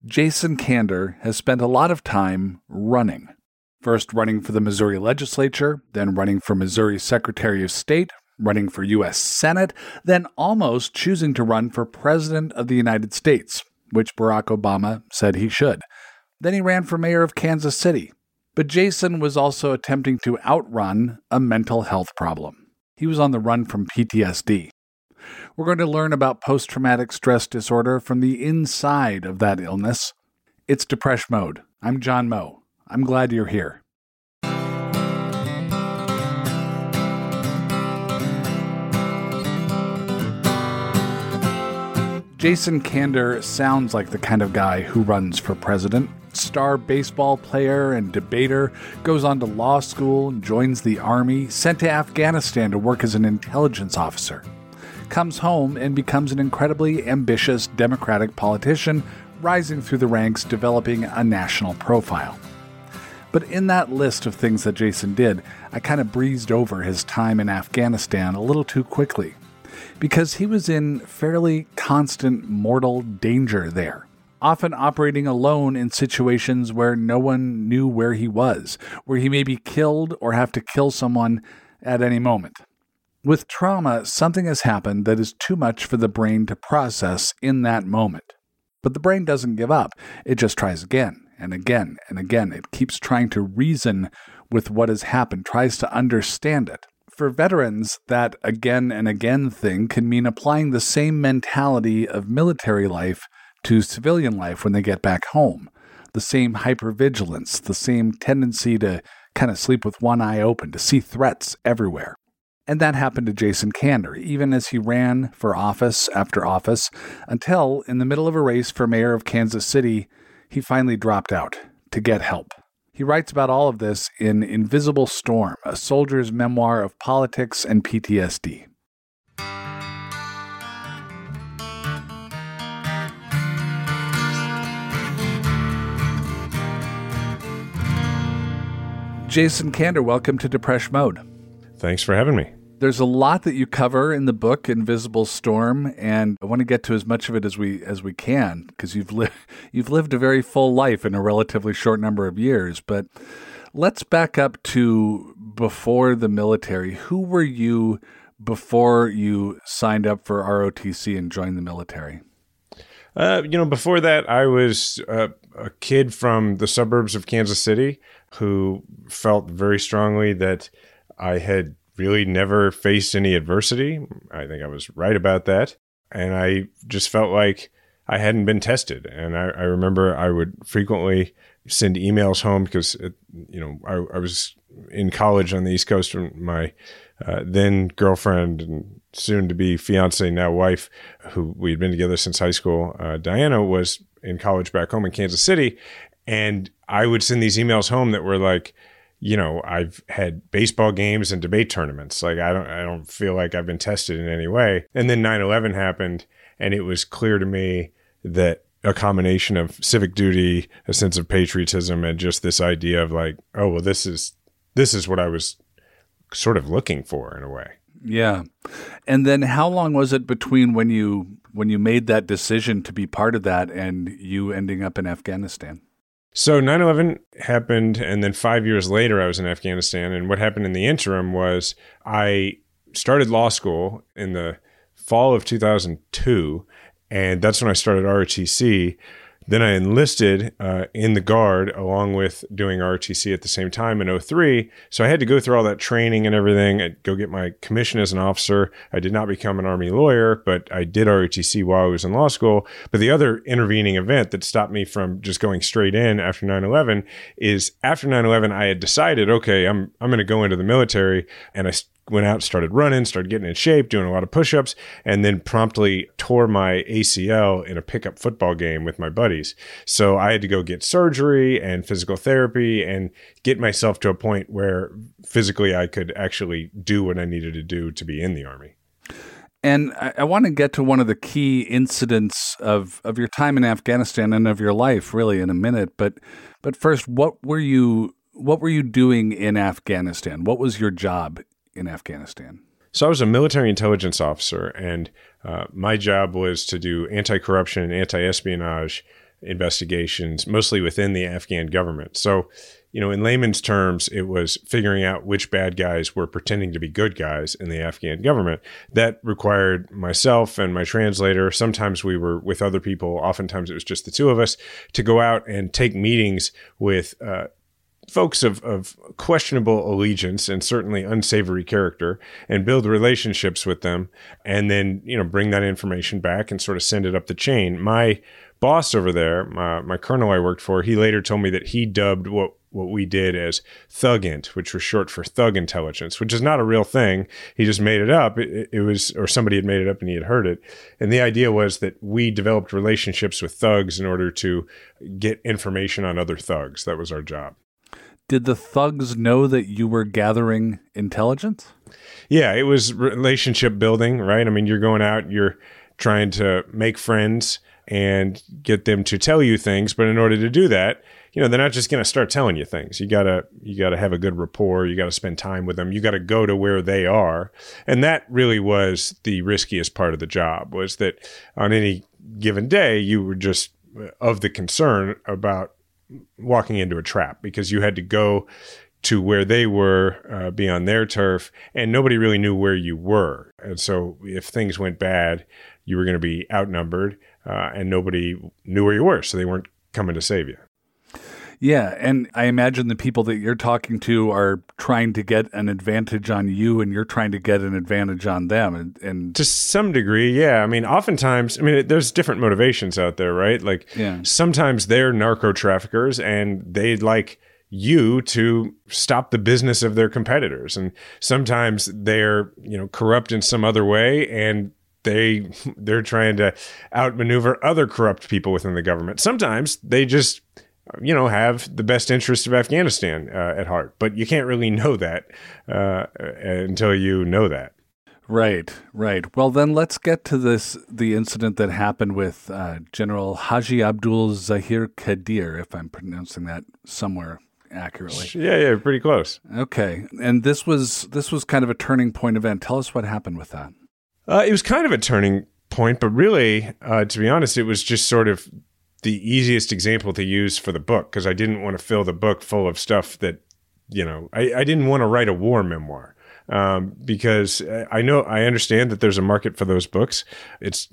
Jason Kander has spent a lot of time running. First running for the Missouri legislature, then running for Missouri Secretary of State, running for U.S. Senate, then almost choosing to run for President of the United States, which Barack Obama said he should. Then he ran for mayor of Kansas City. But Jason was also attempting to outrun a mental health problem. He was on the run from PTSD. We're going to learn about post-traumatic stress disorder from the inside of that illness. It's Depression Mode. I'm John Moe. I'm glad you're here. Jason Kander sounds like the kind of guy who runs for president. Star baseball player and debater, goes on to law school, joins the army, sent to Afghanistan to work as an intelligence officer. Comes home and becomes an incredibly ambitious Democratic politician, rising through the ranks, developing a national profile. But in that list of things that Jason did, I kind of breezed over his time in Afghanistan a little too quickly, because he was in fairly constant mortal danger there, often operating alone in situations where no one knew where he was, where he may be killed or have to kill someone at any moment. With trauma, something has happened that is too much for the brain to process in that moment. But the brain doesn't give up. It just tries again and again and again. It keeps trying to reason with what has happened, tries to understand it. For veterans, that again and again thing can mean applying the same mentality of military life to civilian life when they get back home. The same hypervigilance, the same tendency to kind of sleep with one eye open, to see threats everywhere. And that happened to Jason Kander, even as he ran for office after office, until, in the middle of a race for mayor of Kansas City, he finally dropped out to get help. He writes about all of this in Invisible Storm, a soldier's memoir of politics and PTSD. Jason Kander, welcome to Depression Mode. Thanks for having me. There's a lot that you cover in the book Invisible Storm, and I want to get to as much of it as we can, because you've lived a very full life in a relatively short number of years. But let's back up to before the military. Who were you before you signed up for ROTC and joined the military? Before that, I was a kid from the suburbs of Kansas City who felt very strongly that I had really never faced any adversity. I think I was right about that. And I just felt like I hadn't been tested. And I remember I would frequently send emails home because, I was in college on the East Coast, and my then girlfriend and soon to be fiance, now wife, who we had been together since high school, Diana, was in college back home in Kansas City. And I would send these emails home that were like, I've had baseball games and debate tournaments. Like, I don't feel like I've been tested in any way. And then 9/11 happened, and it was clear to me that a combination of civic duty, a sense of patriotism, and just this idea of like, oh, well, this is what I was sort of looking for in a way. Yeah. And then how long was it between when you made that decision to be part of that and you ending up in Afghanistan? So 9/11 happened, and then 5 years later, I was in Afghanistan. And what happened in the interim was I started law school in the fall of 2002, and that's when I started ROTC. Then I enlisted in the Guard along with doing ROTC at the same time in 2003. So I had to go through all that training and everything. I'd go get my commission as an officer. I did not become an Army lawyer, but I did ROTC while I was in law school. But the other intervening event that stopped me from just going straight in after 9/11 is after 9/11, I had decided, okay, I'm going to go into the military, and I went out, started running, started getting in shape, doing a lot of push-ups, and then promptly tore my ACL in a pickup football game with my buddies. So I had to go get surgery and physical therapy and get myself to a point where physically I could actually do what I needed to do to be in the Army. And I want to get to one of the key incidents of your time in Afghanistan and of your life really in a minute. But first, what were you doing in Afghanistan? What was your job in Afghanistan? So I was a military intelligence officer, and my job was to do anti-corruption and anti-espionage investigations, mostly within the Afghan government. So, in layman's terms, it was figuring out which bad guys were pretending to be good guys in the Afghan government. That required myself and my translator. Sometimes we were with other people. Oftentimes it was just the two of us to go out and take meetings with folks of questionable allegiance and certainly unsavory character, and build relationships with them, and then, bring that information back and sort of send it up the chain. My boss over there, my colonel I worked for, he later told me that he dubbed what we did as Thugint, which was short for thug intelligence, which is not a real thing. He just made it up. It was, or somebody had made it up and he had heard it. And the idea was that we developed relationships with thugs in order to get information on other thugs. That was our job. Did the thugs know that you were gathering intelligence? Yeah, it was relationship building, right? I mean, you're going out, you're trying to make friends and get them to tell you things. But in order to do that, they're not just going to start telling you things. You gotta have a good rapport. You got to spend time with them. You got to go to where they are. And that really was the riskiest part of the job, was that on any given day, you were just of the concern about walking into a trap, because you had to go to where they were, be on their turf, and nobody really knew where you were. And so if things went bad, you were going to be outnumbered, and nobody knew where you were, so they weren't coming to save you. Yeah, and I imagine the people that you're talking to are trying to get an advantage on you, and you're trying to get an advantage on them. And to some degree, yeah. I mean, oftentimes, there's different motivations out there, right? Like, sometimes they're narco traffickers, and they'd like you to stop the business of their competitors. And sometimes they're, corrupt in some other way, and they're trying to outmaneuver other corrupt people within the government. Sometimes they just have the best interests of Afghanistan at heart. But you can't really know that until you know that. Right. Well, then let's get to the incident that happened with General Haji Abdul Zahir Kadir, if I'm pronouncing that somewhere accurately. Yeah, pretty close. Okay. And this was kind of a turning point event. Tell us what happened with that. It was kind of a turning point, but really, to be honest, it was just sort of the easiest example to use for the book, because I didn't want to fill the book full of stuff that, I didn't want to write a war memoir, because I understand that there's a market for those books. It's,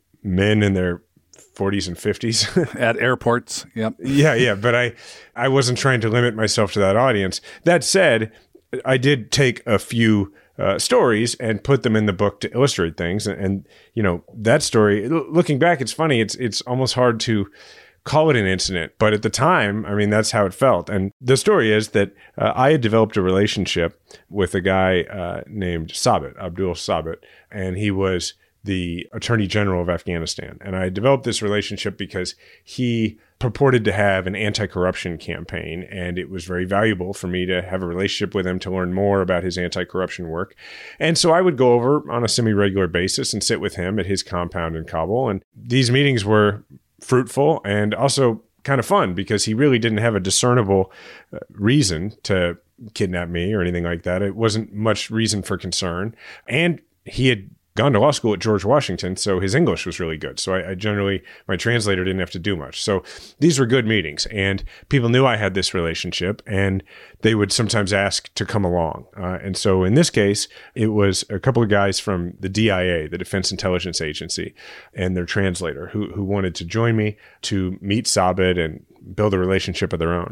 men in their 40s and 50s. At airports, yep. Yeah, but I wasn't trying to limit myself to that audience. That said, I did take a few stories and put them in the book to illustrate things. And that story, looking back, it's funny. It's almost hard to call it an incident, but at the time, that's how it felt. And the story is that I had developed a relationship with a guy named Sabit, Abdul Sabit, and he was the Attorney General of Afghanistan. And I developed this relationship because he purported to have an anti-corruption campaign, and it was very valuable for me to have a relationship with him to learn more about his anti-corruption work. And so I would go over on a semi-regular basis and sit with him at his compound in Kabul. And these meetings were fruitful and also kind of fun, because he really didn't have a discernible reason to kidnap me or anything like that. It wasn't much reason for concern. And he had gone to law school at George Washington, so his English was really good. So I generally, my translator didn't have to do much. So these were good meetings, and people knew I had this relationship, and they would sometimes ask to come along. And so in this case, it was a couple of guys from the DIA, the Defense Intelligence Agency, and their translator who wanted to join me to meet Sabit and build a relationship of their own.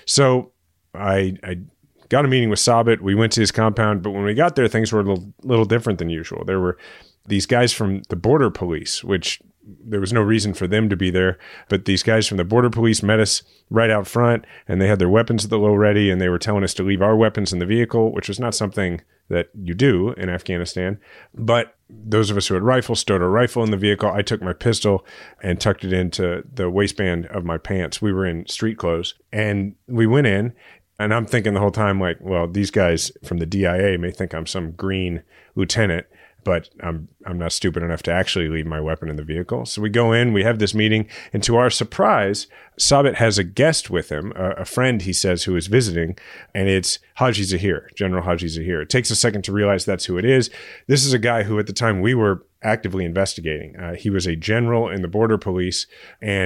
So I got a meeting with Sabit. We went to his compound, but when we got there, things were a little different than usual. There were these guys from the border police, which there was no reason for them to be there, but these guys from the border police met us right out front, and they had their weapons at the low ready, and they were telling us to leave our weapons in the vehicle, which was not something that you do in Afghanistan. But those of us who had rifles stowed our rifle in the vehicle. I took my pistol and tucked it into the waistband of my pants. We were in street clothes, and we went in. And I'm thinking the whole time, like, well, these guys from the DIA may think I'm some green lieutenant, but I'm not stupid enough to actually leave my weapon in the vehicle. So we go in, we have this meeting, and to our surprise, Sabit has a guest with him, a friend, he says, who is visiting, and it's Haji Zahir, General Haji Zahir. It takes a second to realize that's who it is. This is a guy who, at the time, we were actively investigating. He was a general in the border police, and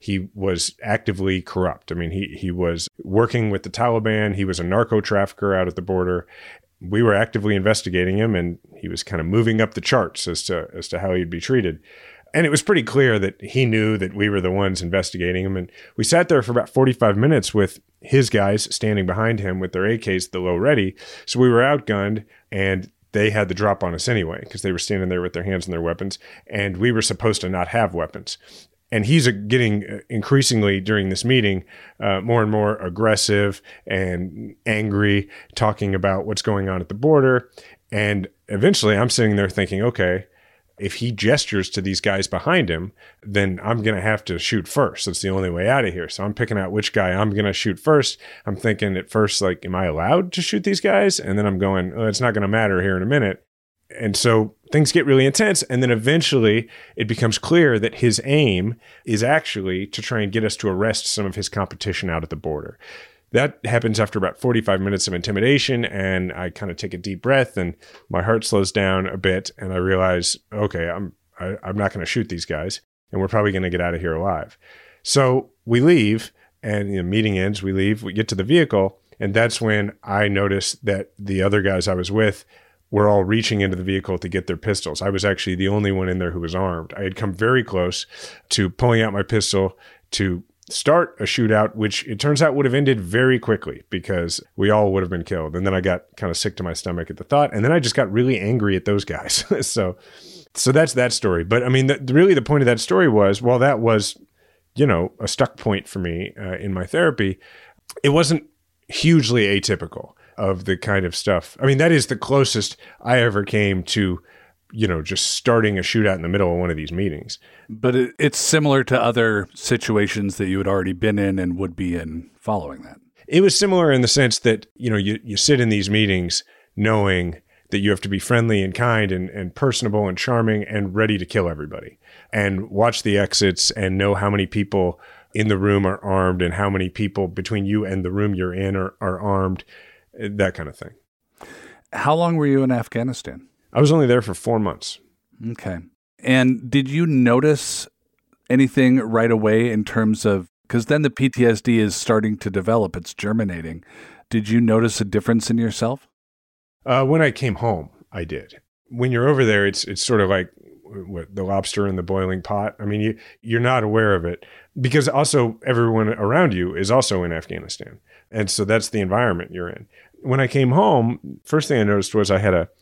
he was actively corrupt. I mean, he was working with the Taliban. He was a narco trafficker out at the border. We were actively investigating him, and he was kind of moving up the charts as to how he'd be treated. And it was pretty clear that he knew that we were the ones investigating him. And we sat there for about 45 minutes with his guys standing behind him with their AKs at the low ready. So we were outgunned, and they had the drop on us anyway because they were standing there with their hands on their weapons, and we were supposed to not have weapons. And he's getting increasingly during this meeting more and more aggressive and angry, talking about what's going on at the border. And eventually I'm sitting there thinking, okay, if he gestures to these guys behind him, then I'm going to have to shoot first. That's the only way out of here. So I'm picking out which guy I'm going to shoot first. I'm thinking at first, like, am I allowed to shoot these guys? And then I'm going, oh, it's not going to matter here in a minute. And so things get really intense. And then eventually it becomes clear that his aim is actually to try and get us to arrest some of his competition out at the border. That happens after about 45 minutes of intimidation. And I kind of take a deep breath and my heart slows down a bit. And I realize, okay, I'm not going to shoot these guys, and we're probably going to get out of here alive. So we leave, and the meeting ends. We leave, we get to the vehicle. And that's when I notice that the other guys I was with were all reaching into the vehicle to get their pistols. I was actually the only one in there who was armed. I had come very close to pulling out my pistol to start a shootout, which it turns out would have ended very quickly because we all would have been killed. And then I got kind of sick to my stomach at the thought. And then I just got really angry at those guys. So that's that story. But I mean, really the point of that story was, while that was, a stuck point for me in my therapy, it wasn't hugely atypical of the kind of stuff. I mean, that is the closest I ever came to, just starting a shootout in the middle of one of these meetings. But it's similar to other situations that you had already been in and would be in following that. It was similar in the sense that, you sit in these meetings knowing that you have to be friendly and kind and personable and charming and ready to kill everybody, and watch the exits and know how many people in the room are armed and how many people between you and the room you're in are armed. That kind of thing. How long were you in Afghanistan? I was only there for 4 months. Okay. And did you notice anything right away in terms of, because then the PTSD is starting to develop, it's germinating. Did you notice a difference in yourself? When I came home, I did. When you're over there, it's sort of like the lobster in the boiling pot. I mean, you're not aware of it because also everyone around you is also in Afghanistan. And so that's the environment you're in. When I came home, first thing I noticed was I had a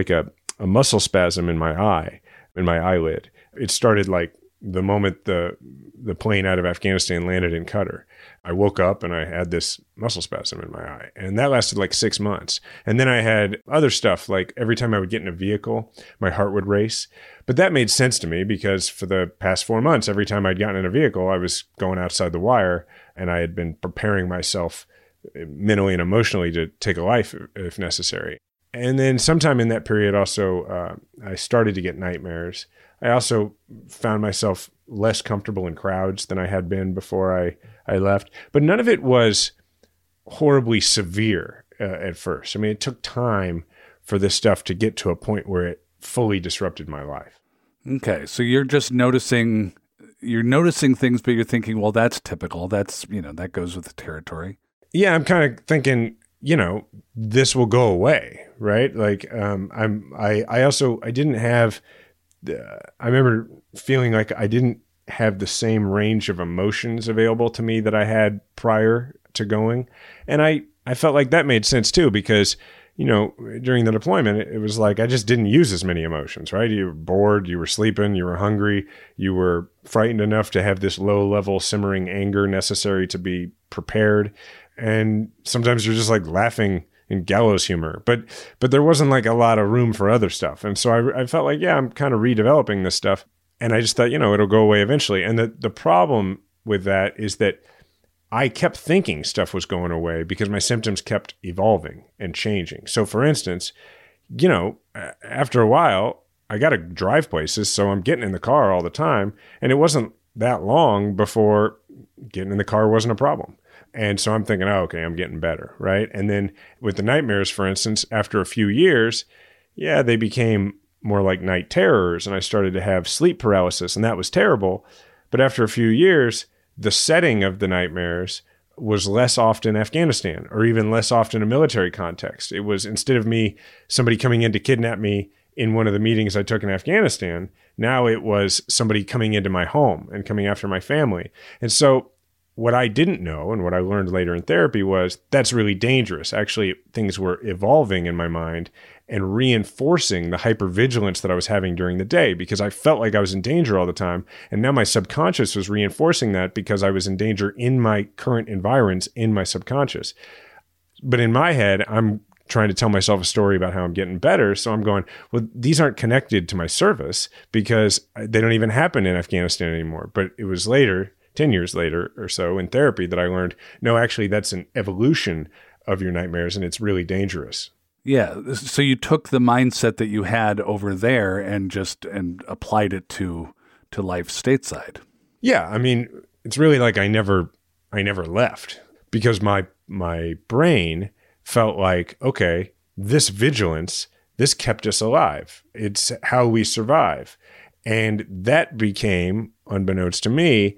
muscle spasm in my eye, in my eyelid. It started like the moment the plane out of Afghanistan landed in Qatar. I woke up and I had this muscle spasm in my eye, and that lasted like 6 months. And then I had other stuff, like every time I would get in a vehicle, my heart would race. But that made sense to me because for the past 4 months, every time I'd gotten in a vehicle, I was going outside the wire, and I had been preparing myself mentally and emotionally to take a life if necessary. And then sometime in that period also, I started to get nightmares. I also found myself less comfortable in crowds than I had been before I left. But none of it was horribly severe at first. I mean, it took time for this stuff to get to a point where it fully disrupted my life. Okay, so you're just noticing things, but you're thinking, well, that's typical. That's, that goes with the territory. Yeah, I'm kind of thinking, this will go away, right? Like, I didn't have, I remember feeling like I didn't have the same range of emotions available to me that I had prior to going. And I felt like that made sense too, because, during the deployment, it was like I just didn't use as many emotions, right? You were bored, you were sleeping, you were hungry, you were frightened enough to have this low-level simmering anger necessary to be prepared. And sometimes you're just like laughing in gallows humor, but there wasn't like a lot of room for other stuff. And so I felt like, yeah, I'm kind of redeveloping this stuff. And I just thought, it'll go away eventually. And the problem with that is that I kept thinking stuff was going away because my symptoms kept evolving and changing. So for instance, after a while, I got to drive places. So I'm getting in the car all the time. And it wasn't that long before getting in the car wasn't a problem. And so I'm thinking, oh, okay, I'm getting better, right? And then with the nightmares, for instance, after a few years, yeah, they became more like night terrors, and I started to have sleep paralysis, and that was terrible. But after a few years, the setting of the nightmares was less often Afghanistan or even less often a military context. It was, instead of somebody coming in to kidnap me in one of the meetings I took in Afghanistan, now it was somebody coming into my home and coming after my family. And so what I didn't know and what I learned later in therapy was that's really dangerous. Actually, things were evolving in my mind and reinforcing the hypervigilance that I was having during the day because I felt like I was in danger all the time. And now my subconscious was reinforcing that because I was in danger in my current environs in my subconscious. But in my head, I'm trying to tell myself a story about how I'm getting better. So I'm going, well, these aren't connected to my service because they don't even happen in Afghanistan anymore. But it was later, 10 years later or so in therapy, that I learned, no, actually, that's an evolution of your nightmares and it's really dangerous. Yeah. So you took the mindset that you had over there and applied it to life stateside. Yeah. I mean, it's really like I never left because my brain felt like, okay, this vigilance, this kept us alive. It's how we survive. And that became, unbeknownst to me,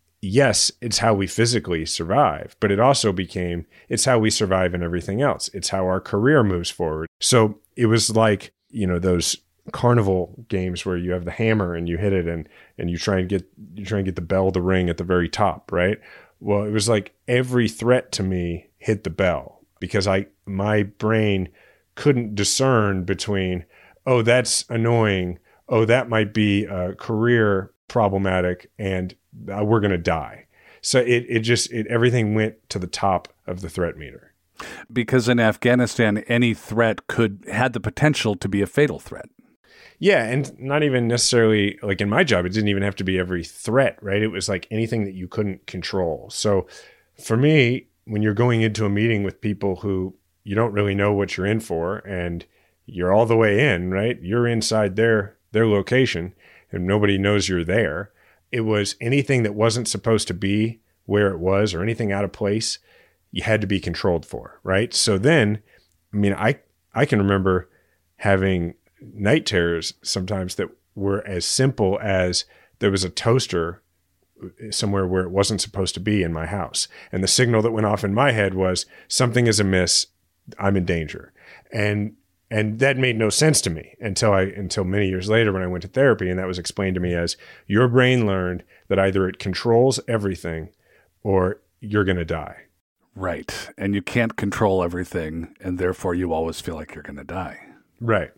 yes, it's how we physically survive, but it also became, it's how we survive in everything else. It's how our career moves forward. So it was like, those carnival games where you have the hammer and you hit it and you try and get the bell to ring at the very top, right? Well, it was like every threat to me hit the bell because my brain couldn't discern between, oh, that's annoying. Oh, that might be career problematic and we're going to die. So everything went to the top of the threat meter. Because in Afghanistan, any threat had the potential to be a fatal threat. Yeah. And not even necessarily like in my job, it didn't even have to be every threat, right? It was like anything that you couldn't control. So for me, when you're going into a meeting with people who you don't really know what you're in for and you're all the way in, right? You're inside their location and nobody knows you're there. It was anything that wasn't supposed to be where it was or anything out of place, you had to be controlled for, right? So then, I mean, I can remember having night terrors sometimes that were as simple as there was a toaster somewhere where it wasn't supposed to be in my house. And the signal that went off in my head was something is amiss, I'm in danger. And that made no sense to me until many years later when I went to therapy, and that was explained to me as your brain learned that either it controls everything or you're going to die. Right. And you can't control everything, and therefore you always feel like you're going to die. Right.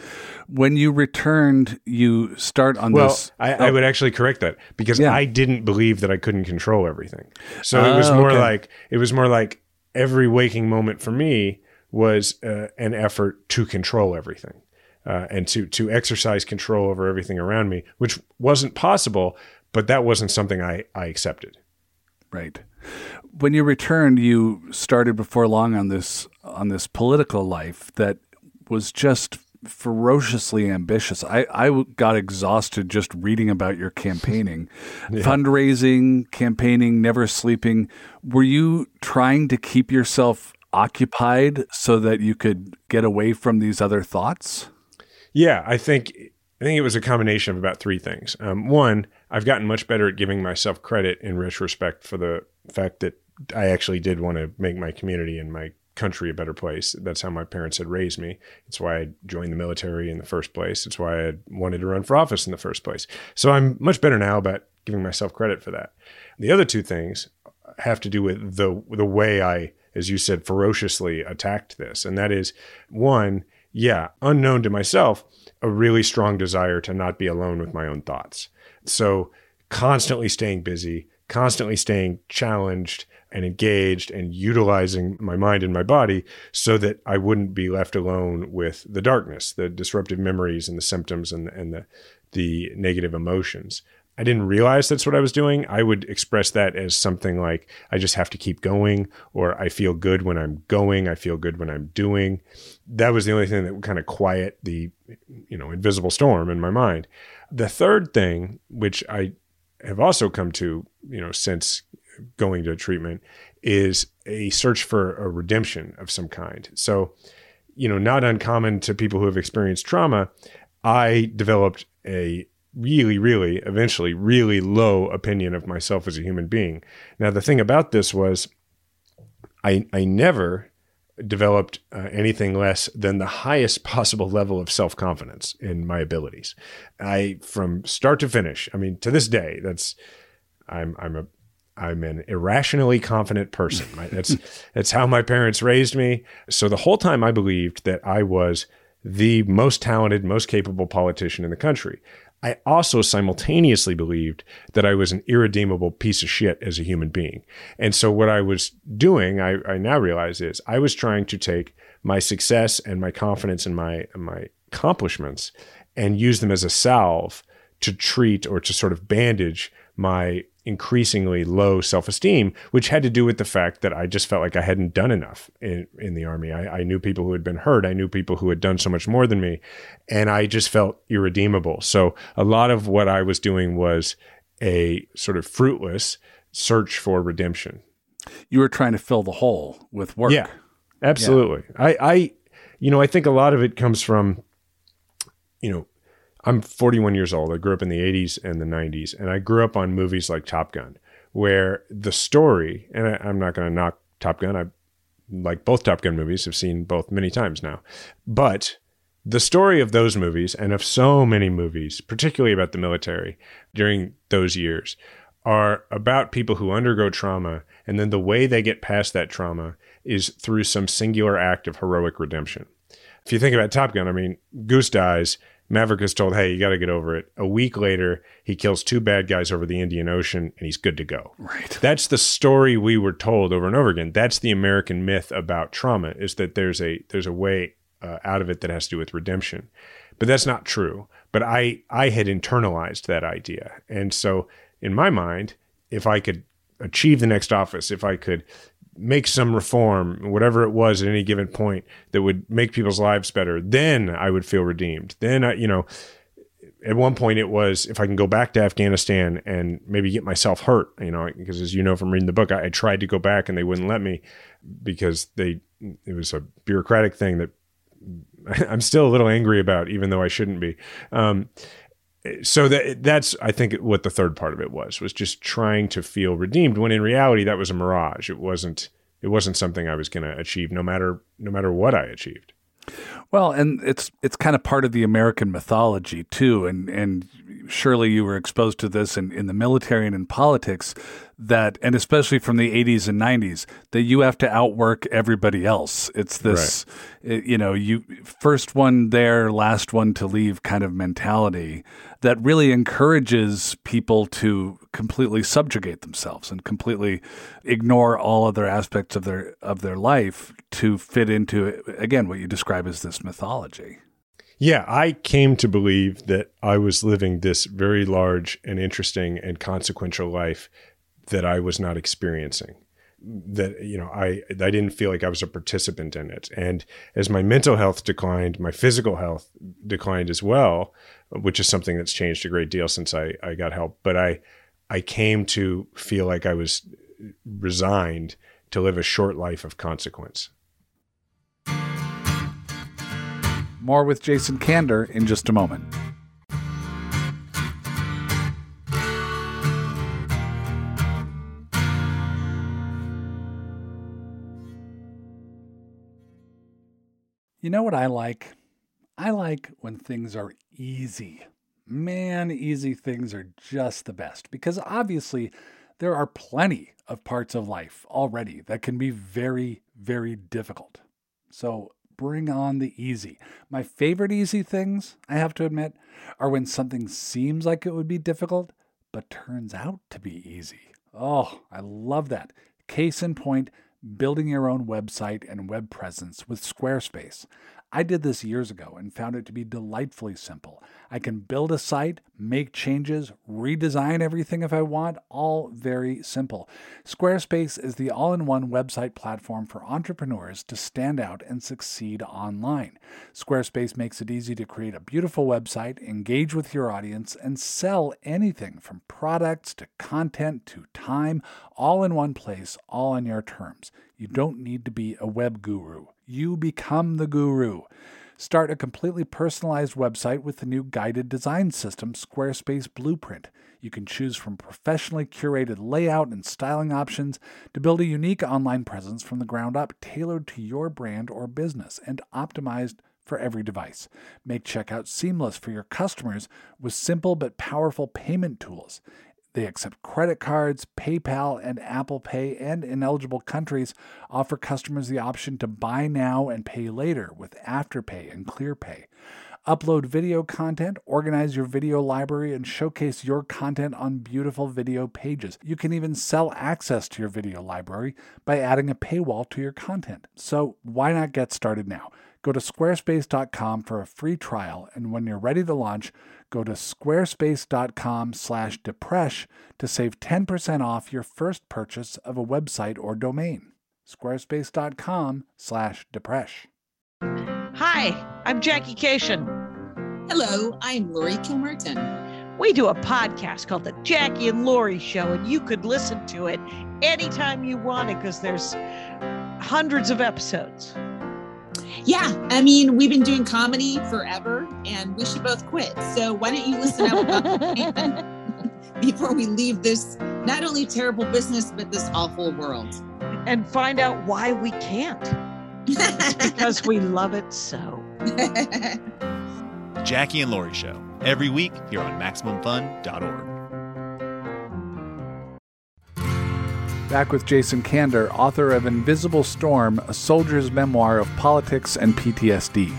When you returned, you start on this. Well, I would actually correct that because I didn't believe that I couldn't control everything. So it was more like every waking moment for me was an effort to control everything and to exercise control over everything around me, which wasn't possible, but that wasn't something I accepted. Right. When you returned, you started before long on this political life that was just ferociously ambitious. I got exhausted just reading about your campaigning, fundraising, campaigning, never sleeping. Were you trying to keep yourself occupied so that you could get away from these other thoughts? Yeah, I think it was a combination of about three things. One, I've gotten much better at giving myself credit in retrospect for the fact that I actually did want to make my community and my country a better place. That's how my parents had raised me. It's why I joined the military in the first place. It's why I wanted to run for office in the first place. So I'm much better now about giving myself credit for that. The other two things have to do with the way I, as you said, ferociously attacked this. And that is, one, unknown to myself, a really strong desire to not be alone with my own thoughts. So constantly staying busy, constantly staying challenged and engaged and utilizing my mind and my body so that I wouldn't be left alone with the darkness, the disruptive memories and the symptoms and the negative emotions. I didn't realize that's what I was doing. I would express that as something like, I just have to keep going, or I feel good when I'm going. I feel good when I'm doing. That was the only thing that would kind of quiet the, invisible storm in my mind. The third thing, which I have also come to, since going to treatment, is a search for a redemption of some kind. So, not uncommon to people who have experienced trauma, I developed a really, really, eventually, really low opinion of myself as a human being. Now, the thing about this was I never developed anything less than the highest possible level of self-confidence in my abilities. From start to finish, I mean, to this day, I'm an irrationally confident person. That's how my parents raised me. So the whole time I believed that I was the most talented, most capable politician in the country. I also simultaneously believed that I was an irredeemable piece of shit as a human being. And so what I was doing, I now realize, is I was trying to take my success and my confidence and my accomplishments and use them as a salve to treat or to sort of bandage my increasingly low self-esteem, which had to do with the fact that I just felt like I hadn't done enough in the Army. I knew people who had been hurt. I knew people who had done so much more than me, and I just felt irredeemable. So a lot of what I was doing was a sort of fruitless search for redemption. You were trying to fill the hole with work. Yeah, absolutely. Yeah. I think a lot of it comes from, I'm 41 years old. I grew up in the 80s and the 90s, and I grew up on movies like Top Gun, where the story, and I'm not going to knock Top Gun. I like both Top Gun movies. I've seen both many times now. But the story of those movies and of so many movies, particularly about the military during those years, are about people who undergo trauma, and then the way they get past that trauma is through some singular act of heroic redemption. If you think about Top Gun, I mean, Goose dies. Maverick is told, hey, you got to get over it. A week later, he kills 2 bad guys over the Indian Ocean, and he's good to go. Right. That's the story we were told over and over again. That's the American myth about trauma, is that there's a way out of it that has to do with redemption. But that's not true. But I had internalized that idea. And so in my mind, if I could achieve the next office, if I could make some reform, whatever it was at any given point that would make people's lives better, then I would feel redeemed. Then, at one point it was, if I can go back to Afghanistan and maybe get myself hurt, because as you know from reading the book, I tried to go back and they wouldn't let me because it was a bureaucratic thing that I'm still a little angry about, even though I shouldn't be. So that's, I think, what the third part of it was just trying to feel redeemed, when in reality that was a mirage. It wasn't something I was going to achieve, no matter what I achieved. Well, and it's kind of part of the American mythology too, and surely you were exposed to this in the military and in politics, and especially from the 80s and 90s, that you have to outwork everybody else. It's this, right. You first one there, last one to leave kind of mentality that really encourages people to completely subjugate themselves and completely ignore all other aspects of their life to fit into, again, what you describe as this mythology. Yeah, I came to believe that I was living this very large and interesting and consequential life that I was not experiencing. That, I didn't feel like I was a participant in it. And as my mental health declined, my physical health declined as well, which is something that's changed a great deal since I got help. But I came to feel like I was resigned to live a short life of consequence. More with Jason Kander in just a moment. You know what I like? I like when things are easy. Man, easy things are just the best, because obviously there are plenty of parts of life already that can be very, very difficult. So bring on the easy. My favorite easy things, I have to admit, are when something seems like it would be difficult, but turns out to be easy. Oh, I love that. Case in point, building your own website and web presence with Squarespace. I did this years ago and found it to be delightfully simple. I can build a site, make changes, redesign everything if I want, all very simple. Squarespace is the all-in-one website platform for entrepreneurs to stand out and succeed online. Squarespace makes it easy to create a beautiful website, engage with your audience, and sell anything from products to content to time, all in one place, all on your terms. You don't need to be a web guru. You become the guru. Start a completely personalized website with the new guided design system, Squarespace Blueprint. You can choose from professionally curated layout and styling options to build a unique online presence from the ground up, tailored to your brand or business and optimized for every device. Make checkout seamless for your customers with simple but powerful payment tools. They accept credit cards, PayPal, and Apple Pay, and in eligible countries offer customers the option to buy now and pay later with Afterpay and ClearPay. Upload video content, organize your video library, and showcase your content on beautiful video pages. You can even sell access to your video library by adding a paywall to your content. So why not get started now? Go to squarespace.com for a free trial, and when you're ready to launch, go to squarespace.com/depresh to save 10% off your first purchase of a website or domain. squarespace.com/depresh. Hi, I'm Jackie Cation. Hello, I'm Lori Kilmerton. We do a podcast called The Jackie and Lori Show, and you could listen to it anytime you want it because there's hundreds of episodes. Yeah, I mean, we've been doing comedy forever, and we should both quit. So why don't you listen out before we leave this not only terrible business, but this awful world. And find out why we can't. It's because we love it so. Jackie and Lori Show, every week here on MaximumFun.org. Back with Jason Kander, author of Invisible Storm, a soldier's memoir of politics and PTSD.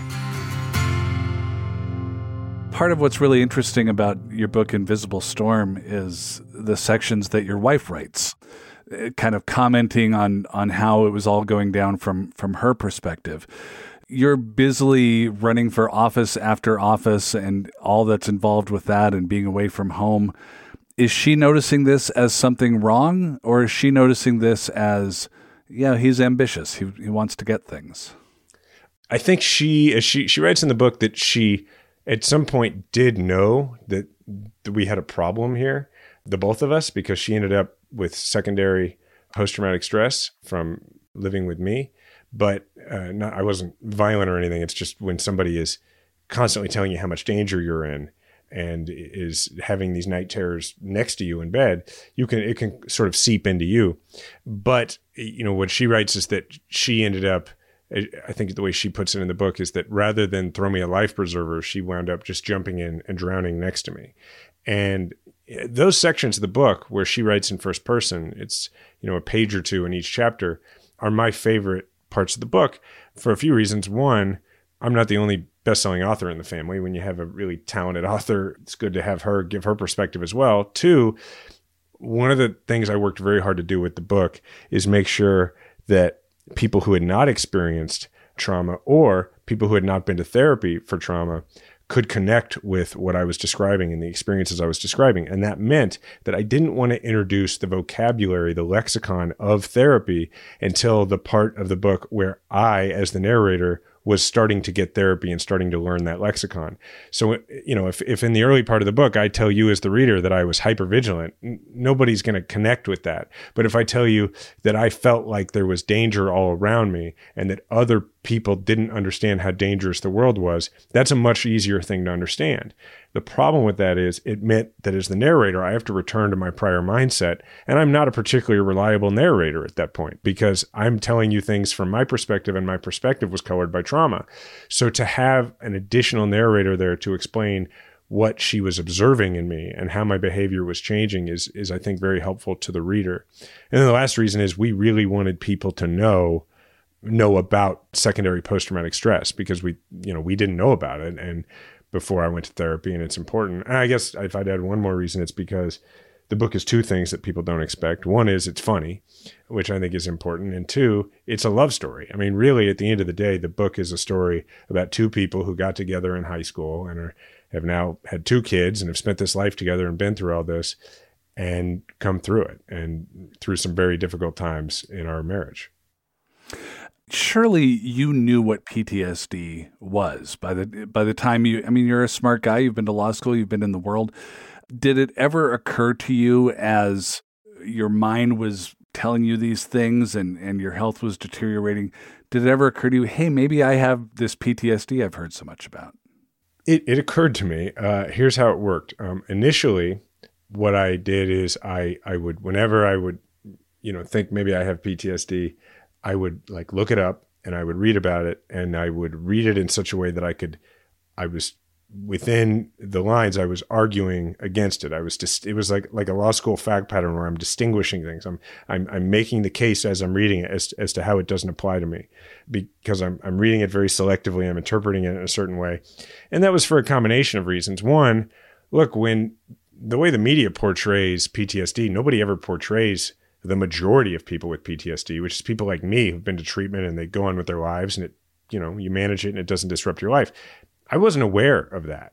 Part of what's really interesting about your book, Invisible Storm, is the sections that your wife writes, kind of commenting on how it was all going down from her perspective. You're busily running for office after office and all that's involved with that and being away from home. Is she noticing this as something wrong, or is she noticing this as, yeah, he's ambitious. He wants to get things? I think she writes in the book that she at some point did know that we had a problem here, the both of us, because she ended up with secondary post-traumatic stress from living with me. But I wasn't violent or anything. It's just when somebody is constantly telling you how much danger you're in and is having these night terrors next to you in bed, it can sort of seep into you. But, what she writes is that she ended up, I think the way she puts it in the book is that rather than throw me a life preserver, she wound up just jumping in and drowning next to me. And those sections of the book where she writes in first person, it's, a page or two in each chapter, are my favorite parts of the book for a few reasons. One, I'm not the only best-selling author in the family. When you have a really talented author, it's good to have her give her perspective as well. Two, one of the things I worked very hard to do with the book is make sure that people who had not experienced trauma or people who had not been to therapy for trauma could connect with what I was describing and the experiences I was describing. And that meant that I didn't want to introduce the vocabulary, the lexicon of therapy until the part of the book where I, as the narrator, was starting to get therapy and starting to learn that lexicon. So, if in the early part of the book, I tell you as the reader that I was hypervigilant, nobody's going to connect with that. But if I tell you that I felt like there was danger all around me and that other people didn't understand how dangerous the world was, that's a much easier thing to understand. The problem with that is it meant that as the narrator, I have to return to my prior mindset. And I'm not a particularly reliable narrator at that point because I'm telling you things from my perspective, and my perspective was colored by trauma. So to have an additional narrator there to explain what she was observing in me and how my behavior was changing is I think, very helpful to the reader. And then the last reason is we really wanted people to know about secondary post-traumatic stress because we didn't know about it. And before I went to therapy, and it's important. And I guess if I'd add one more reason, it's because the book is two things that people don't expect. One is it's funny, which I think is important. And two, it's a love story. I mean, really, at the end of the day, the book is a story about two people who got together in high school and have now had two kids and have spent this life together and been through all this and come through it and through some very difficult times in our marriage. Surely you knew what PTSD was by the time you're a smart guy, you've been to law school, you've been in the world. Did it ever occur to you as your mind was telling you these things and your health was deteriorating, did it ever occur to you, hey, maybe I have this PTSD I've heard so much about? It occurred to me. Here's how it worked. Initially, what I did is I would, whenever I would, think maybe I have PTSD, I would like look it up and I would read about it, and I would read it in such a way that I was within the lines. I was arguing against it. It was like a law school fact pattern where I'm distinguishing things. I'm making the case as I'm reading it as to how it doesn't apply to me, because I'm reading it very selectively. I'm interpreting it in a certain way. And that was for a combination of reasons. One, look, when the way the media portrays PTSD, nobody ever portrays the majority of people with PTSD, which is people like me who've been to treatment and they go on with their lives, and you manage it and it doesn't disrupt your life. I wasn't aware of that.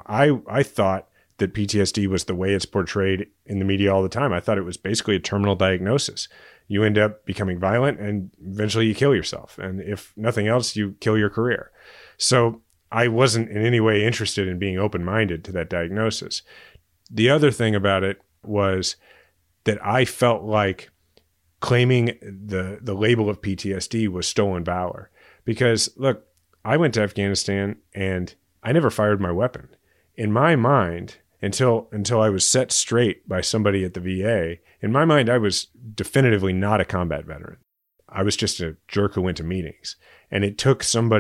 I thought that PTSD was the way it's portrayed in the media all the time. I thought it was basically a terminal diagnosis. You end up becoming violent and eventually you kill yourself. And if nothing else, you kill your career. So I wasn't in any way interested in being open-minded to that diagnosis. The other thing about it was that I felt like claiming the label of PTSD was stolen valor. Because look, I went to Afghanistan and I never fired my weapon. In my mind, until I was set straight by somebody at the VA, in my mind, I was definitively not a combat veteran. I was just a jerk who went to meetings. And it took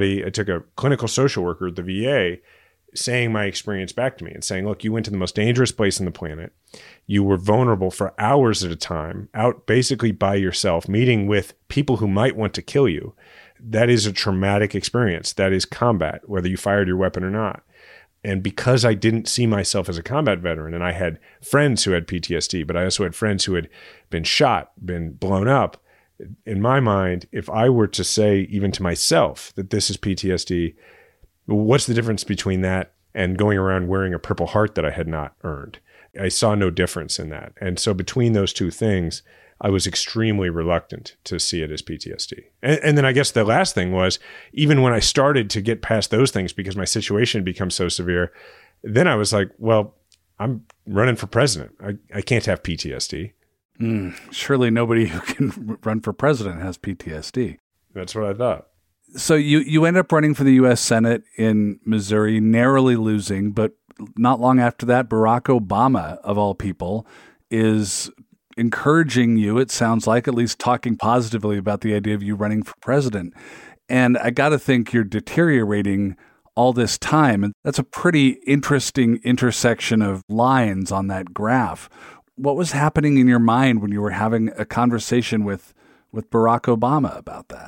a clinical social worker at the VA saying my experience back to me and saying, look, you went to the most dangerous place on the planet. You were vulnerable for hours at a time, out basically by yourself, meeting with people who might want to kill you. That is a traumatic experience. That is combat, whether you fired your weapon or not. And because I didn't see myself as a combat veteran, and I had friends who had PTSD, but I also had friends who had been shot, been blown up, in my mind, if I were to say even to myself that this is PTSD, what's the difference between that and going around wearing a Purple Heart that I had not earned? I saw no difference in that. And so between those two things, I was extremely reluctant to see it as PTSD. And then I guess the last thing was, even when I started to get past those things because my situation becomes so severe, then I was like, well, I'm running for president. I can't have PTSD. Surely nobody who can run for president has PTSD. That's what I thought. So you end up running for the U.S. Senate in Missouri, narrowly losing, but not long after that, Barack Obama, of all people, is encouraging you, it sounds like, at least talking positively about the idea of you running for president. And I got to think you're deteriorating all this time. And that's a pretty interesting intersection of lines on that graph. What was happening in your mind when you were having a conversation with Barack Obama about that?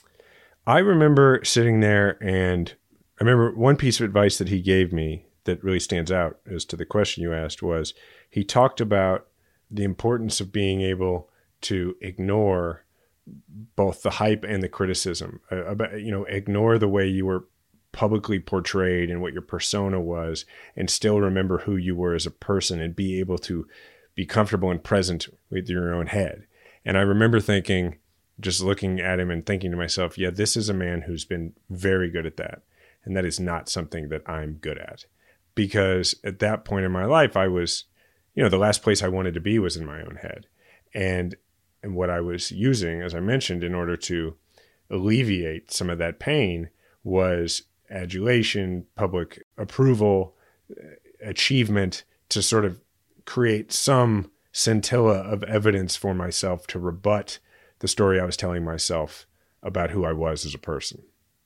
I remember sitting there, and I remember one piece of advice that he gave me that really stands out as to the question you asked was, he talked about the importance of being able to ignore both the hype and the criticism, ignore the way you were publicly portrayed and what your persona was, and still remember who you were as a person and be able to be comfortable and present with your own head. And I remember thinking, just looking at him and thinking to myself, yeah, this is a man who's been very good at that. And that is not something that I'm good at. Because at that point in my life, I was, the last place I wanted to be was in my own head. And what I was using, as I mentioned, in order to alleviate some of that pain was adulation, public approval, achievement, to sort of create some scintilla of evidence for myself to rebut the story I was telling myself about who I was as a person.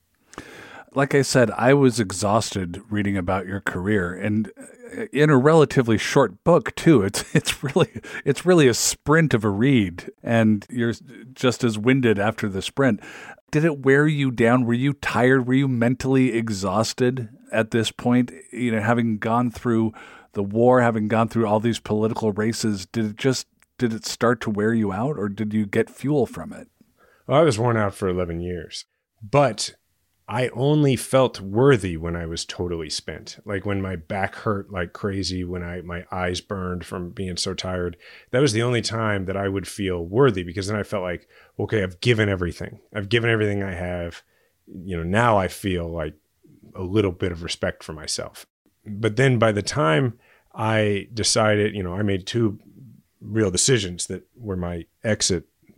Like I said, I was exhausted reading about your career, and in a relatively short book too. It's really a sprint of a read, and you're just as winded after the sprint. Did it wear you down? Were you tired? Were you mentally exhausted at this point? Having gone through the war, having gone through all these political races, did it start to wear you out, or did you get fuel from it? Well, I was worn out for 11 years, but I only felt worthy when I was totally spent. Like when my back hurt like crazy, when my eyes burned from being so tired. That was the only time that I would feel worthy, because then I felt like, okay, I've given everything. I've given everything I have. Now I feel like a little bit of respect for myself. But then by the time I decided, I made two real decisions that were my exit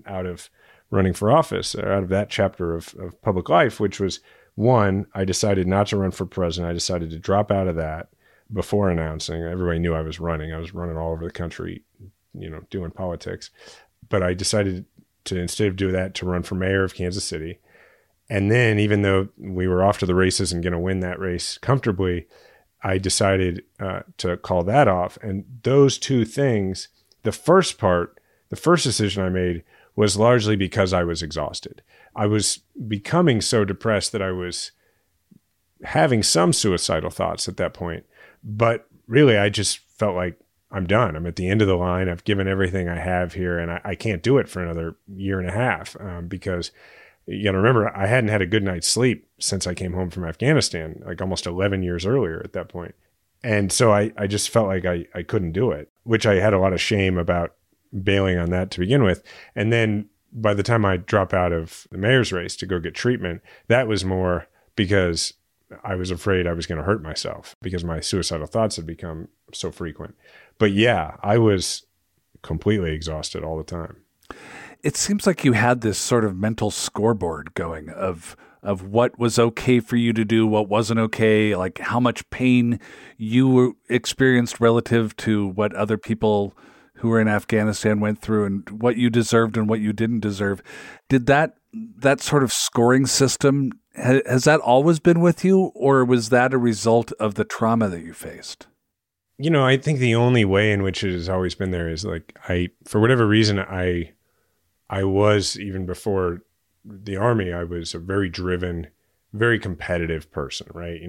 out of running for office, or out of that chapter of public life, which was, one, I decided not to run for president. I decided to drop out of that before announcing. Everybody knew I was running. I was running all over the country, doing politics. But I decided to, instead of doing that, to run for mayor of Kansas City. And then, even though we were off to the races and going to win that race comfortably, I decided to call that off. And those two things, the first decision I made was largely because I was exhausted. I was becoming so depressed that I was having some suicidal thoughts at that point. But really, I just felt like I'm done. I'm at the end of the line. I've given everything I have here, and I can't do it for another year and a half because you got to remember, I hadn't had a good night's sleep since I came home from Afghanistan, like almost 11 years earlier at that point. And so I just felt like I couldn't do it, which I had a lot of shame about bailing on that to begin with. And then by the time I drop out of the mayor's race to go get treatment, that was more because I was afraid I was going to hurt myself because my suicidal thoughts had become so frequent. But yeah, I was completely exhausted all the time. It seems like you had this sort of mental scoreboard going of what was okay for you to do, what wasn't okay, like how much pain you experienced relative to what other people who were in Afghanistan went through, and what you deserved and what you didn't deserve. Did that sort of scoring system, has that always been with you, or was that a result of the trauma that you faced? I think the only way in which it has always been there is like for whatever reason, I was, even before the Army, I was a very driven, very competitive person, right?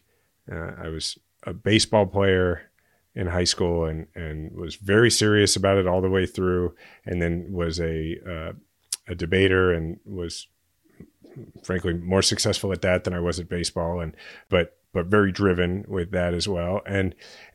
I was a baseball player in high school and was very serious about it all the way through, and then was a debater and was frankly more successful at that than I was at baseball, but very driven with that as well. And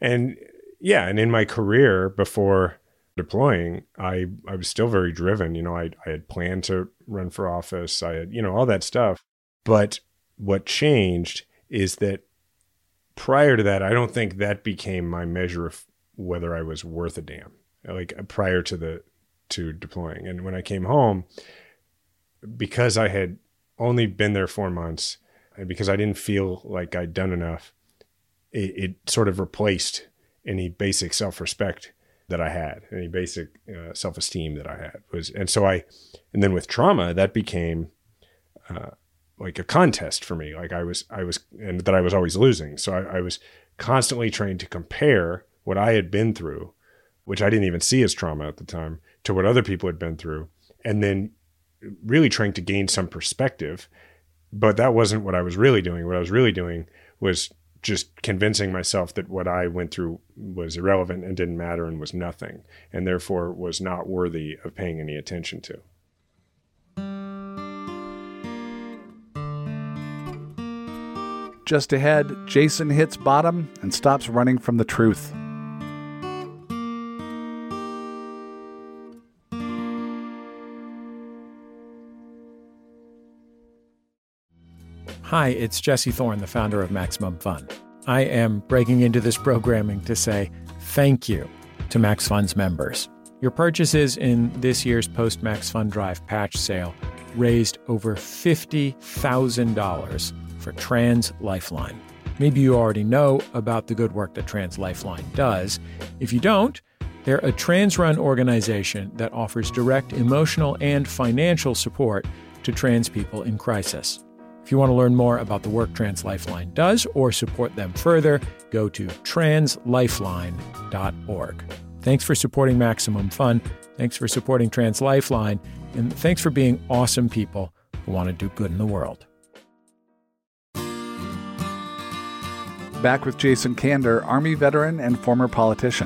in my career before deploying, I was still very driven. I had planned to run for office. I had, all that stuff. But what changed is that prior to that, I don't think that became my measure of whether I was worth a damn, like prior to deploying. And when I came home, because I had only been there 4 months and because I didn't feel like I'd done enough, it sort of replaced any basic self-respect that I had, any basic self-esteem that I had and then with trauma, that became like a contest for me. Like I was, and that I was always losing. So I was constantly trying to compare what I had been through, which I didn't even see as trauma at the time, to what other people had been through, and then really trying to gain some perspective. But that wasn't what I was really doing. What I was really doing was just convincing myself that what I went through was irrelevant and didn't matter and was nothing, and therefore was not worthy of paying any attention to. Just ahead, Jason hits bottom and stops running from the truth. Hi, it's Jesse Thorne, the founder of Maximum Fun. I am breaking into this programming to say thank you to Max Fun's members. Your purchases in this year's Post-Max Fun Drive patch sale raised over $50,000 for Trans Lifeline. Maybe you already know about the good work that Trans Lifeline does. If you don't, they're a trans-run organization that offers direct emotional and financial support to trans people in crisis. If you want to learn more about the work Trans Lifeline does or support them further, go to translifeline.org. Thanks for supporting Maximum Fun. Thanks for supporting Trans Lifeline. And thanks for being awesome people who want to do good in the world. Back with Jason Kander, Army veteran and former politician.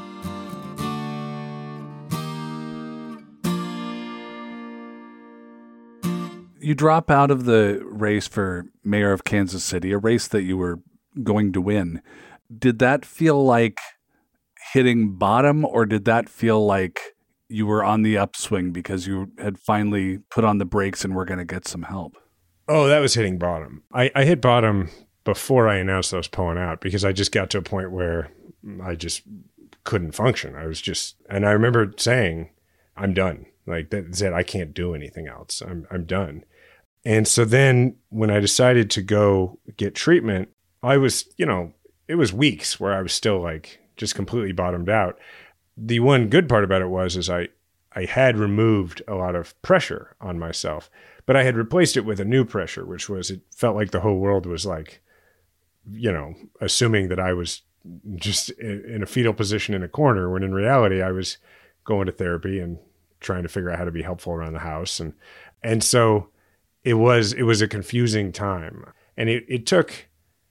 You drop out of the race for mayor of Kansas City, a race that you were going to win. Did that feel like hitting bottom, or did that feel like you were on the upswing because you had finally put on the brakes and were going to get some help? Oh, that was hitting bottom. I hit bottom before I announced I was pulling out because I just got to a point where I just couldn't function. And I remember saying, I'm done. Like that's it. I can't do anything else. I'm done. And so then when I decided to go get treatment, I was, it was weeks where I was still like just completely bottomed out. The one good part about it is I had removed a lot of pressure on myself, but I had replaced it with a new pressure, which was, it felt like the whole world was like, assuming that I was just in a fetal position in a corner, when in reality I was going to therapy and trying to figure out how to be helpful around the house. And so it was a confusing time. And it took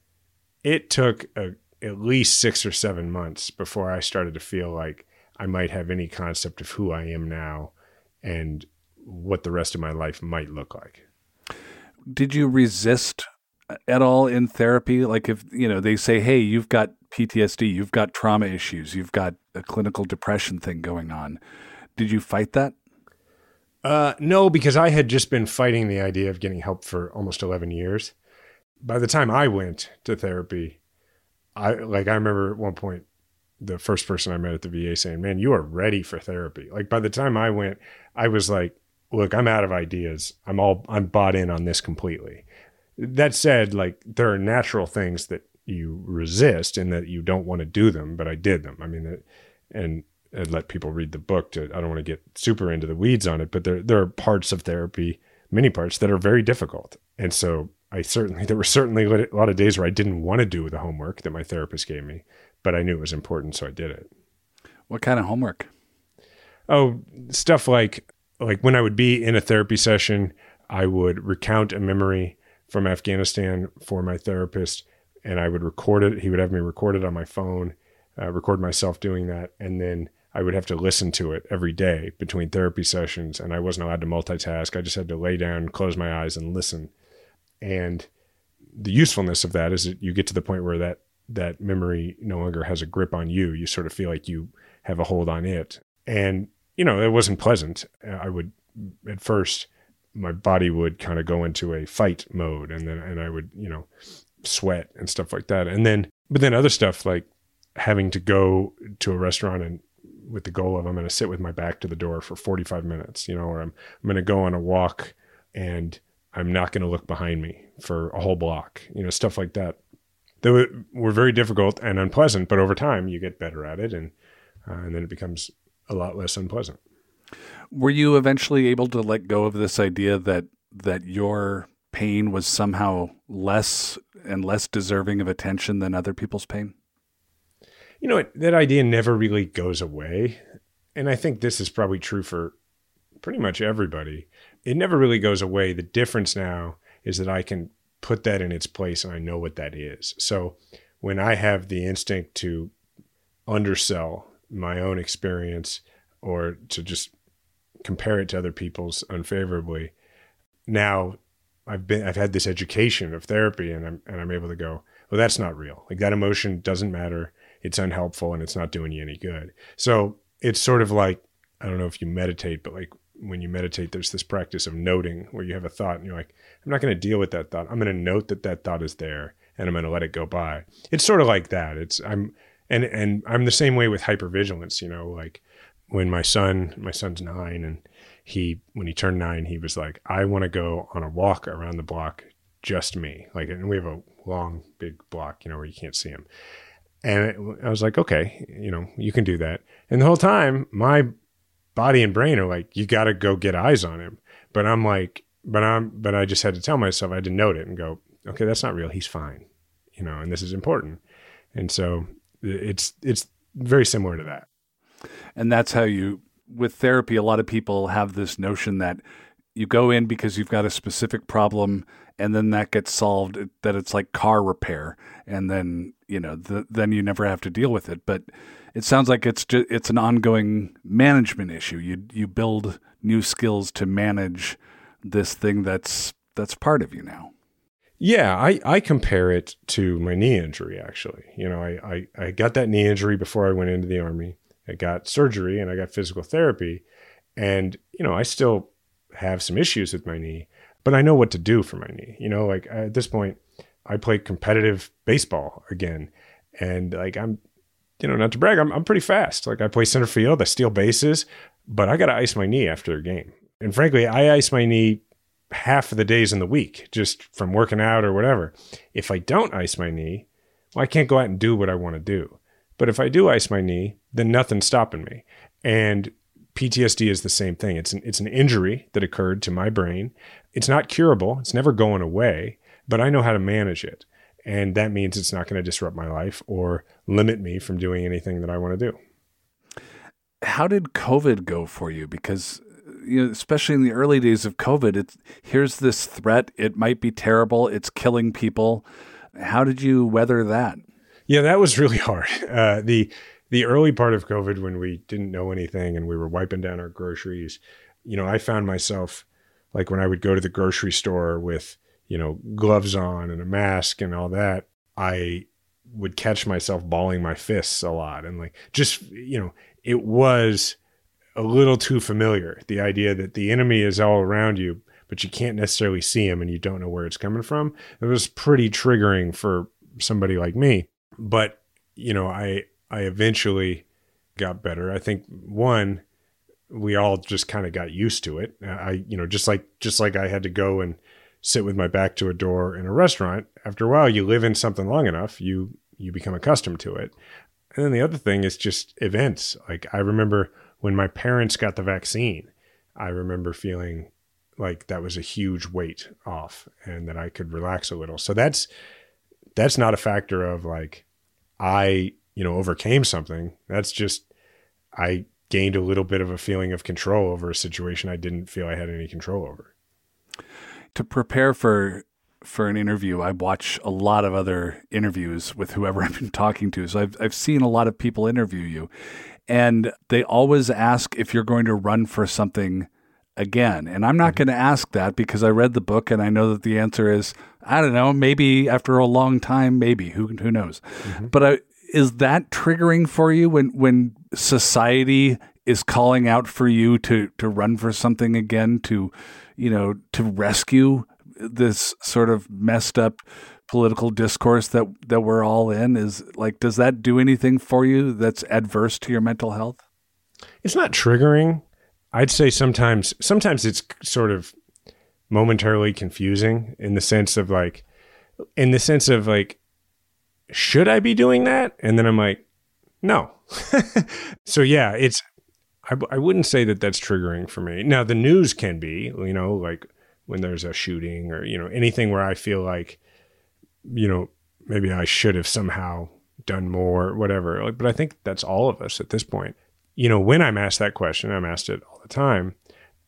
at least 6 or 7 months before I started to feel like I might have any concept of who I am now and what the rest of my life might look like. Did you resist at all in therapy? Like if, they say, hey, you've got PTSD, you've got trauma issues, you've got a clinical depression thing going on. Did you fight that? No, because I had just been fighting the idea of getting help for almost 11 years. By the time I went to therapy, I remember at one point, the first person I met at the VA saying, man, you are ready for therapy. Like by the time I went, I was like, look, I'm out of ideas. I'm bought in on this completely. That said, like there are natural things that you resist and that you don't want to do them, but I did them. I mean, and let people read the book I don't want to get super into the weeds on it, but there are parts of therapy, many parts that are very difficult. And so there were certainly a lot of days where I didn't want to do the homework that my therapist gave me, but I knew it was important, so I did it. What kind of homework? Oh, stuff like when I would be in a therapy session, I would recount a memory from Afghanistan for my therapist, and I would record it. He would have me record it on my phone, record myself doing that, and then I would have to listen to it every day between therapy sessions, and I wasn't allowed to multitask. I just had to lay down, close my eyes, and listen. And the usefulness of that is that you get to the point where that memory no longer has a grip on you. You sort of feel like you have a hold on it. And, it wasn't pleasant. At first, my body would kind of go into a fight mode, and I would, sweat and stuff like that. But then other stuff like having to go to a restaurant and with the goal of I'm going to sit with my back to the door for 45 minutes, or I'm going to go on a walk and I'm not going to look behind me for a whole block, stuff like that. They were very difficult and unpleasant, but over time you get better at it, and then it becomes a lot less unpleasant. Were you eventually able to let go of this idea that your pain was somehow less and less deserving of attention than other people's pain? That idea never really goes away. And I think this is probably true for pretty much everybody. It never really goes away. The difference now is that I can put that in its place and I know what that is. So when I have the instinct to undersell my own experience or to just compare it to other people's unfavorably, now I've had this education of therapy and I'm able to go, well, that's not real. Like that emotion doesn't matter. It's unhelpful and it's not doing you any good. So it's sort of like, I don't know if you meditate, but like when you meditate, there's this practice of noting where you have a thought and you're like, I'm not going to deal with that thought. I'm going to note that thought is there and I'm going to let it go by. It's sort of like that. I'm the same way with hypervigilance, like when my son's 9 and when he turned 9, he was like, I want to go on a walk around the block, just me. Like, and we have a long, big block, where you can't see him. And I was like, okay, you can do that. And the whole time, my body and brain are like, you got to go get eyes on him. But I'm like, but I just had to tell myself, I had to note it and go, okay, that's not real. He's fine, and this is important. And so it's very similar to that. And that's how with therapy, a lot of people have this notion that you go in because you've got a specific problem and then that gets solved, that it's like car repair. And then, then you never have to deal with it. But it sounds like it's an ongoing management issue. You build new skills to manage this thing that's part of you now. Yeah, I compare it to my knee injury, actually. I got that knee injury before I went into the Army. I got surgery and I got physical therapy. And, I still have some issues with my knee, but I know what to do for my knee. Like at this point, I play competitive baseball again. And like I'm, not to brag, I'm pretty fast. Like I play center field, I steal bases. but I got to ice my knee after a game. And frankly, I ice my knee half of the days in the week, just from working out or whatever. If I don't ice my knee, well, I can't go out and do what I want to do. But if I do ice my knee, then nothing's stopping me. And PTSD is the same thing. It's an injury that occurred to my brain. It's not curable. It's never going away, but I know how to manage it. And that means it's not going to disrupt my life or limit me from doing anything that I want to do. How did COVID go for you? Because, especially in the early days of COVID, here's this threat. It might be terrible. It's killing people. How did you weather that? Yeah, that was really hard. The early part of COVID, when we didn't know anything and we were wiping down our groceries, I found myself, like when I would go to the grocery store with, gloves on and a mask and all that, I would catch myself balling my fists a lot. And it was a little too familiar. The idea that the enemy is all around you, but you can't necessarily see him and you don't know where it's coming from. It was pretty triggering for somebody like me. But, I eventually got better. I think we all just kind of got used to it. Just like I had to go and sit with my back to a door in a restaurant. After a while, you live in something long enough, you become accustomed to it. And then the other thing is just events. Like I remember when my parents got the vaccine, I remember feeling like that was a huge weight off and that I could relax a little. So that's not a factor of like, I overcame something. That's just, I gained a little bit of a feeling of control over a situation I didn't feel I had any control over. To prepare for an interview, I watch a lot of other interviews with whoever I've been talking to. So I've seen a lot of people interview you, and they always ask if you're going to run for something again. And I'm not going to ask that because I read the book and I know that the answer is, I don't know, maybe after a long time, maybe, who knows? Mm-hmm. But is that triggering for you when society is calling out for you to run for something again, to rescue this sort of messed up political discourse that we're all in? Is like, does that do anything for you that's adverse to your mental health? It's not triggering. I'd say sometimes it's sort of momentarily confusing in the sense of like, should I be doing that? And then I'm like, no. So yeah, I wouldn't say that that's triggering for me. Now the news can be, like when there's a shooting or, anything where I feel like, maybe I should have somehow done more, whatever. But I think that's all of us at this point. When I'm asked that question, I'm asked it all the time.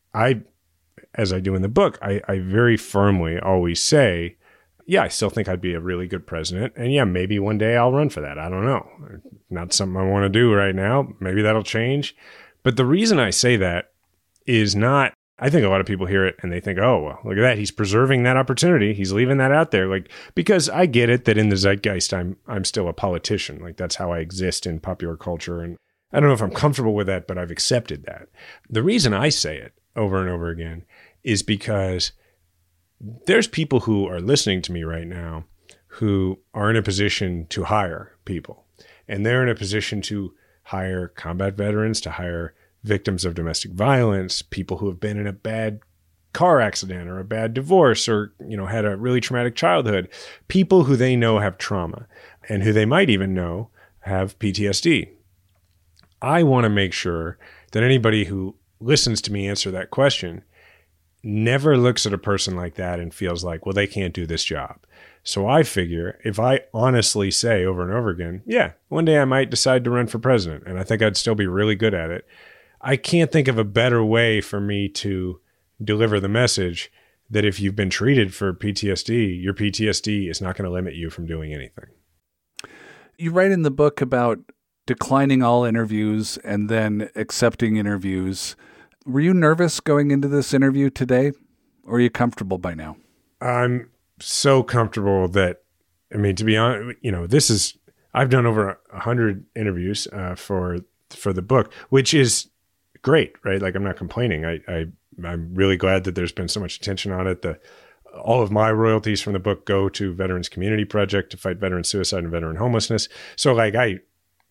As I do in the book, I very firmly always say, yeah, I still think I'd be a really good president. And yeah, maybe one day I'll run for that. I don't know. Not something I want to do right now. Maybe that'll change. But the reason I say that is not, I think a lot of people hear it and they think, oh, well, look at that. He's preserving that opportunity. He's leaving that out there. Like, because I get it that in the zeitgeist, I'm still a politician. Like that's how I exist in popular culture. And I don't know if I'm comfortable with that, but I've accepted that. The reason I say it over and over again is because there's people who are listening to me right now who are in a position to hire people. And they're in a position to hire combat veterans, to hire victims of domestic violence, people who have been in a bad car accident or a bad divorce or, had a really traumatic childhood, people who they know have trauma and who they might even know have PTSD. I want to make sure that anybody who listens to me answer that question never looks at a person like that and feels like, well, they can't do this job. So I figure if I honestly say over and over again, yeah, one day I might decide to run for president and I think I'd still be really good at it. I can't think of a better way for me to deliver the message that if you've been treated for PTSD, your PTSD is not going to limit you from doing anything. You write in the book about declining all interviews and then accepting interviews. Were you nervous going into this interview today, or are you comfortable by now? I'm so comfortable that, to be honest, I've done over 100 interviews for the book, which is great, right? Like I'm not complaining. I'm really glad that there's been so much attention on it. All of my royalties from the book go to Veterans Community Project to fight veteran suicide and veteran homelessness. So like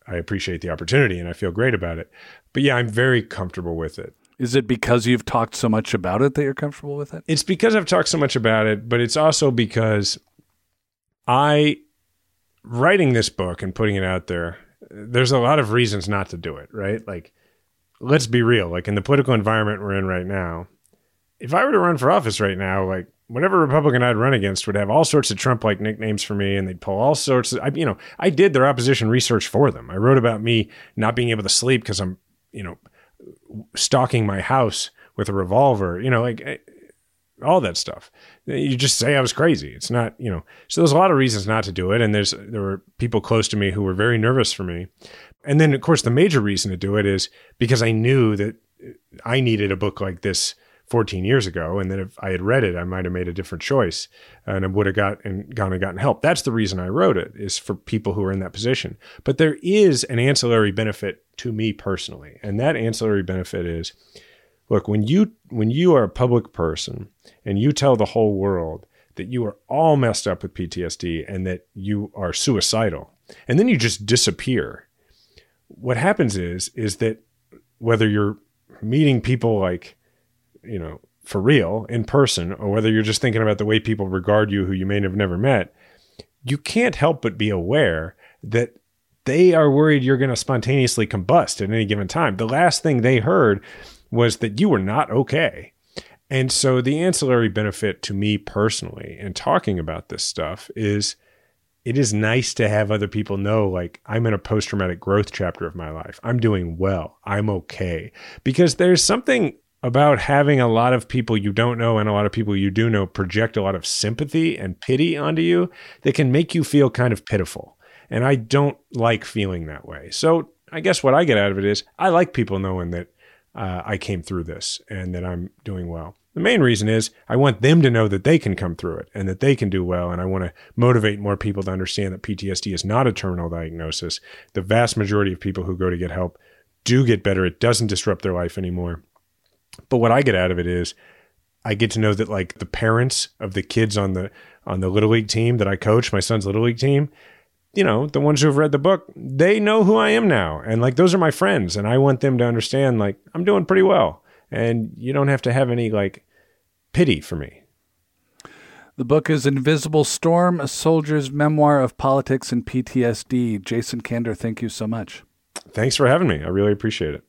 I appreciate the opportunity and I feel great about it. But yeah, I'm very comfortable with it. Is it because you've talked so much about it that you're comfortable with it? It's because I've talked so much about it, but it's also because writing this book and putting it out there, there's a lot of reasons not to do it, right? Like, let's be real. Like, in the political environment we're in right now, if I were to run for office right now, like, whatever Republican I'd run against would have all sorts of Trump-like nicknames for me, and they'd pull all sorts of, I did their opposition research for them. I wrote about me not being able to sleep because I'm, stalking my house with a revolver, all that stuff. You just say I was crazy. It's not, so there's a lot of reasons not to do it. And there were people close to me who were very nervous for me. And then, of course, the major reason to do it is because I knew that I needed a book like this 14 years ago. And that if I had read it, I might have made a different choice and I would have gone and gotten help. That's the reason I wrote it, is for people who are in that position. But there is an ancillary benefit to me personally. And that ancillary benefit is, look, when you are a public person and you tell the whole world that you are all messed up with PTSD and that you are suicidal, and then you just disappear, what happens is that whether you're meeting people like, for real in person, or whether you're just thinking about the way people regard you who you may have never met, you can't help but be aware that they are worried you're going to spontaneously combust at any given time. The last thing they heard was that you were not okay. And so the ancillary benefit to me personally in talking about this stuff is it is nice to have other people know, like, I'm in a post-traumatic growth chapter of my life. I'm doing well. I'm okay. Because there's something about having a lot of people you don't know and a lot of people you do know project a lot of sympathy and pity onto you that can make you feel kind of pitiful. And I don't like feeling that way. So I guess what I get out of it is I like people knowing that I came through this and that I'm doing well. The main reason is I want them to know that they can come through it and that they can do well. And I want to motivate more people to understand that PTSD is not a terminal diagnosis. The vast majority of people who go to get help do get better. It doesn't disrupt their life anymore. But what I get out of it is I get to know that, like, the parents of the kids on the Little League team that I coach, my son's Little League team, the ones who have read the book, they know who I am now. And, like, those are my friends. And I want them to understand, like, I'm doing pretty well. And you don't have to have any, like, pity for me. The book is Invisible Storm, a soldier's memoir of politics and PTSD. Jason Kander, thank you so much. Thanks for having me. I really appreciate it.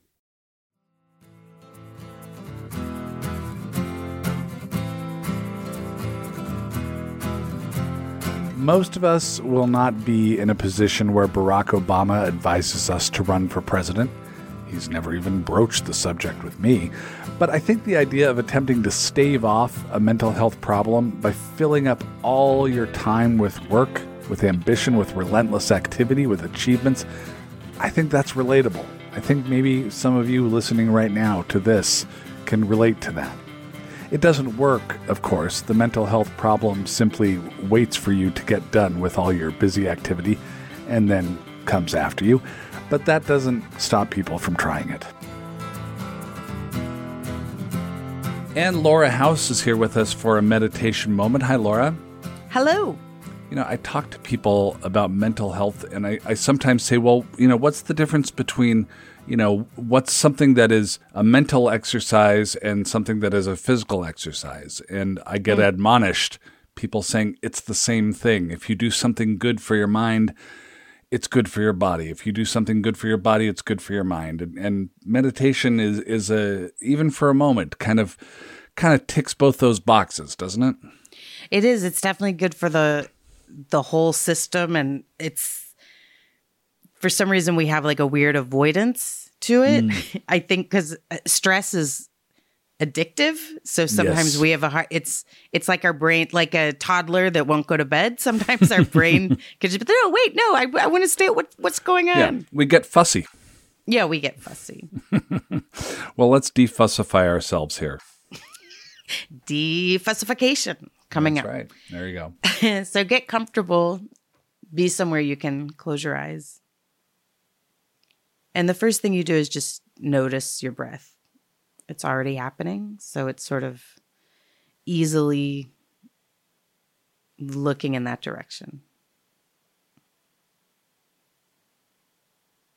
Most of us will not be in a position where Barack Obama advises us to run for president. He's never even broached the subject with me. But I think the idea of attempting to stave off a mental health problem by filling up all your time with work, with ambition, with relentless activity, with achievements, I think that's relatable. I think maybe some of you listening right now to this can relate to that. It doesn't work, of course. The mental health problem simply waits for you to get done with all your busy activity and then comes after you. But that doesn't stop people from trying it. And Laura House is here with us for a meditation moment. Hi, Laura. Hello. I talk to people about mental health, and I sometimes say, well, what's the difference between what's something that is a mental exercise and something that is a physical exercise? And I get admonished, people saying it's the same thing. If you do something good for your mind, it's good for your body. If you do something good for your body, it's good for your mind. And meditation is even for a moment, kind of ticks both those boxes, doesn't it? It is. It's definitely good for the whole system. And it's, for some reason, we have like a weird avoidance to it. I think because stress is addictive. So sometimes we have it's like our brain, like a toddler that won't go to bed. Sometimes our brain could just be, no, wait, no, I want to stay. What's going on? Yeah, we get fussy. Yeah, we get fussy. Well, let's defussify ourselves here. Defussification coming up. That's right. There you go. So get comfortable. Be somewhere you can close your eyes. And the first thing you do is just notice your breath. It's already happening, so it's sort of easily looking in that direction.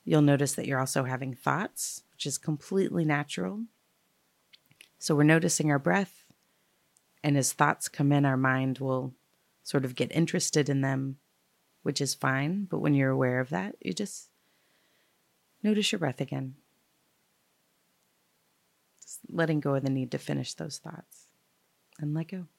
You'll notice that you're also having thoughts, which is completely natural. So we're noticing our breath, and as thoughts come in, our mind will sort of get interested in them, which is fine. But when you're aware of that, you just notice your breath again. Just letting go of the need to finish those thoughts and let go.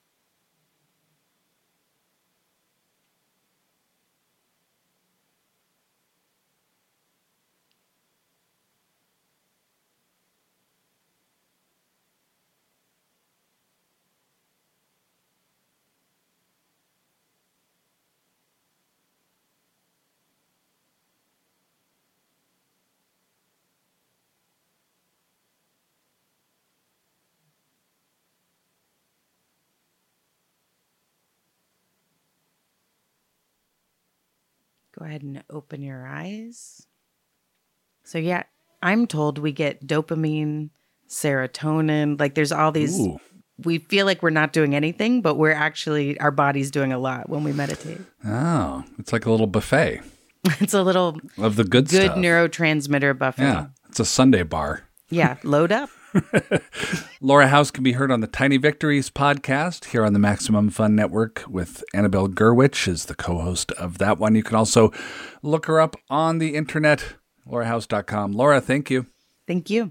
Go ahead and open your eyes. So yeah, I'm told we get dopamine, serotonin, like there's all these, we feel like we're not doing anything, but we're actually, our body's doing a lot when we meditate. Oh, it's like a little buffet. It's a little of the good stuff. Neurotransmitter buffet. Yeah, it's a Sunday bar. Yeah, load up. Laura House can be heard on the Tiny Victories podcast here on the Maximum Fun Network with Annabelle Gurwitch is the co-host of that one. You can also look her up on the internet, laurahouse.com. Laura, thank you. Thank you.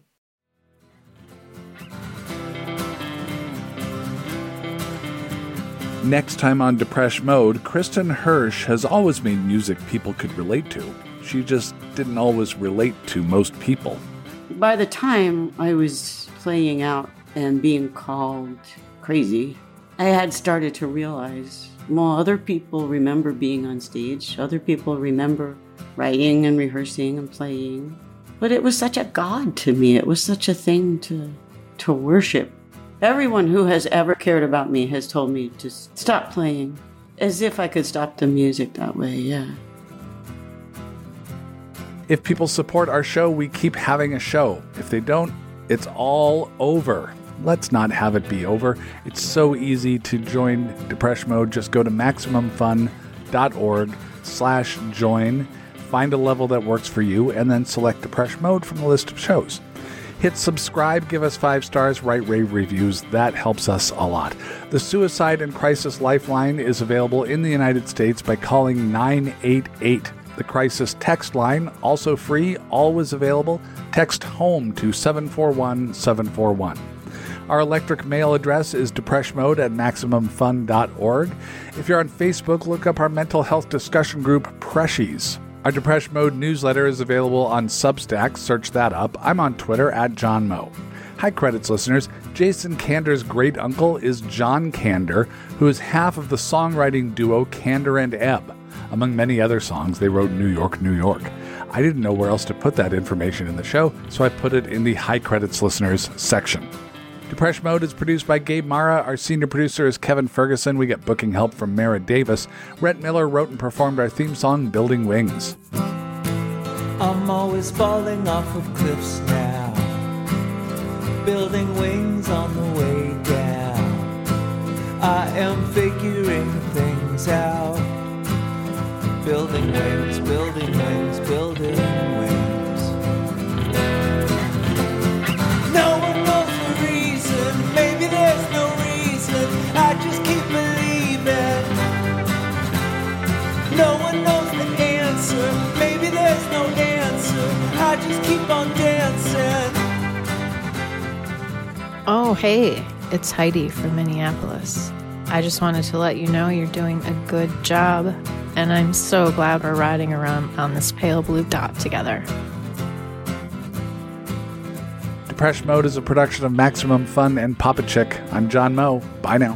Next time on Depeche Mode, Kristen Hirsch has always made music people could relate to. She just didn't always relate to most people. By the time I was playing out and being called crazy, I had started to realize, well, other people remember being on stage. Other people remember writing and rehearsing and playing. But it was such a god to me. It was such a thing to worship. Everyone who has ever cared about me has told me to stop playing. As if I could stop the music that way, yeah. If people support our show, we keep having a show. If they don't, it's all over. Let's not have it be over. It's so easy to join Depeche Mode. Just go to MaximumFun.org/join, find a level that works for you, and then select Depeche Mode from the list of shows. Hit subscribe, give us 5 stars, write rave reviews. That helps us a lot. The Suicide and Crisis Lifeline is available in the United States by calling 988. The crisis text line, also free, always available. Text HOME to 741-741. Our electric mail address is depreshmode@maximumfun.org. If you're on Facebook, look up our mental health discussion group, Preshies. Our Depeche Mode newsletter is available on Substack. Search that up. I'm on Twitter @JohnMo. Hi, Credits listeners. Jason Kander's great uncle is John Kander, who is half of the songwriting duo Kander and Ebb. Among many other songs, they wrote New York, New York. I didn't know where else to put that information in the show, so I put it in the High Credits Listeners section. Depeche Mode is produced by Gabe Mara. Our senior producer is Kevin Ferguson. We get booking help from Mara Davis. Rhett Miller wrote and performed our theme song, Building Wings. I'm always falling off of cliffs now, building wings on the way down. I am figuring things out. Building wings, building wings, building wings. No one knows the reason, maybe there's no reason, I just keep believing. No one knows the answer, maybe there's no answer, I just keep on dancing. Oh, hey, it's Heidi from Minneapolis. I just wanted to let you know you're doing a good job, and I'm so glad we're riding around on this pale blue dot together. Depeche Mode is a production of Maximum Fun and Papa Chick. I'm John Moe. Bye now.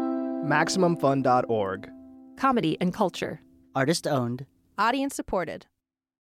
MaximumFun.org. Comedy and culture. Artist owned. Audience supported.